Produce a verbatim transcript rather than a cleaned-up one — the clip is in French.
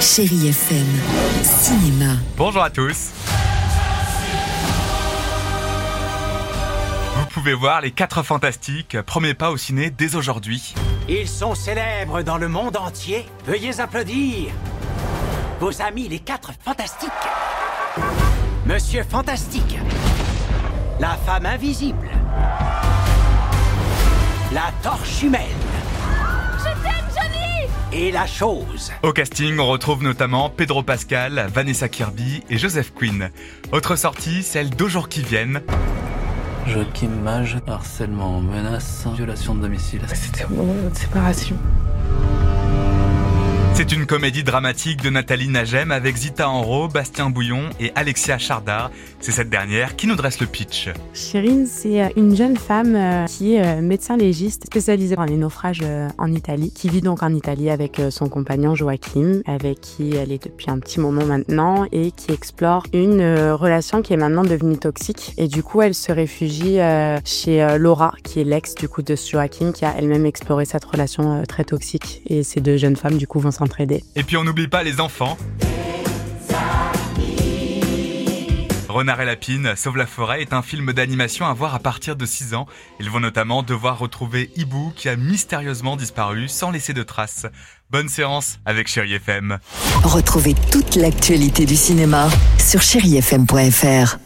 Chérie F M, cinéma. Bonjour à tous. Vous pouvez voir Les Quatre Fantastiques, premier pas au ciné dès aujourd'hui. Ils sont célèbres dans le monde entier. Veuillez applaudir vos amis les Quatre Fantastiques. Monsieur Fantastique, la femme invisible, la torche humaine. Je t'aime, Johnny! Et la chose. Au casting, on retrouve notamment Pedro Pascal, Vanessa Kirby et Joseph Quinn. Autre sortie, celle d'Aux jours qui viennent. Joachim Mage, harcèlement, menace, violation de domicile. C'était au moment de notre séparation. C'est une comédie dramatique de Nathalie Nagem avec Zita Enro, Bastien Bouillon et Alexia Chardard. C'est cette dernière qui nous dresse le pitch. Chérine, c'est une jeune femme qui est médecin légiste spécialisée dans les naufrages en Italie, qui vit donc en Italie avec son compagnon Joachim, avec qui elle est depuis un petit moment maintenant et qui explore une relation qui est maintenant devenue toxique. Et du coup, elle se réfugie chez Laura, qui est l'ex du coup de Joachim, qui a elle-même exploré cette relation très toxique. Et ces deux jeunes femmes du coup vont s'entraider. Et puis on n'oublie pas les enfants. Renard et Lapine, Sauve la forêt est un film d'animation à voir à partir de six ans. Ils vont notamment devoir retrouver Hibou qui a mystérieusement disparu sans laisser de traces. Bonne séance avec Chérie F M. Retrouvez toute l'actualité du cinéma sur chérie f m point f r.